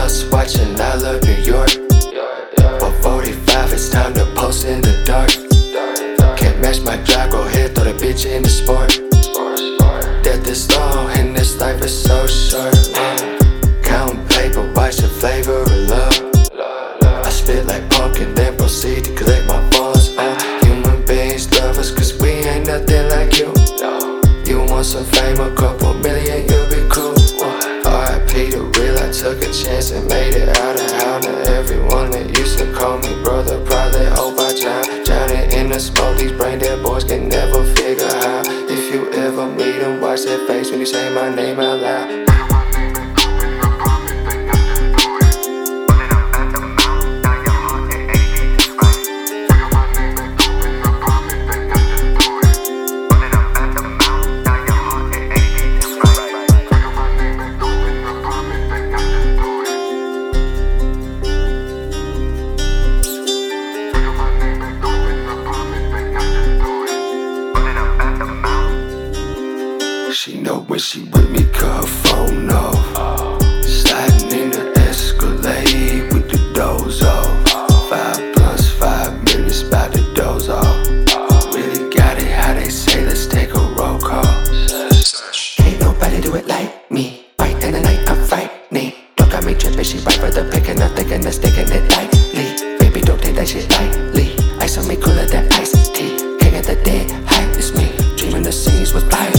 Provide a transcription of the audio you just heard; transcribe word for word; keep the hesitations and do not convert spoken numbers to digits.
bus watching I Love New York. four forty-five, it's time to post in the dark. Can't match my drive, go ahead, throw the bitch in the sport. Death is long and this life is so short. Counting paper, watch the flavor of love. I spit like pumpkin, then proceed to collect my funds. uh, Human beings love us cause we ain't nothing like you. You want some fame, a couple million, you'll be cool. R I P the real, I took a chance and made it out of hell. Now everyone that used to call me brother probably hope I drown. Drowning in the smoke, these brain dead boys can never figure how. If you ever meet them, watch their face when you say my name out loud. She know when she with me, cut her phone off. Sliding in the Escalade with the doors off. Five plus five minutes by the doors off. Really got it how they say, let's take a roll call. Ain't nobody do it like me. Right in the night, I'm frightening. Don't got me tripping, she right for the pick and I'm thinking of sticking it lightly. Baby, don't take that shit lightly. Ice on me cooler than iced tea. King of the dead, hype is me. Dreaming the scenes with fire.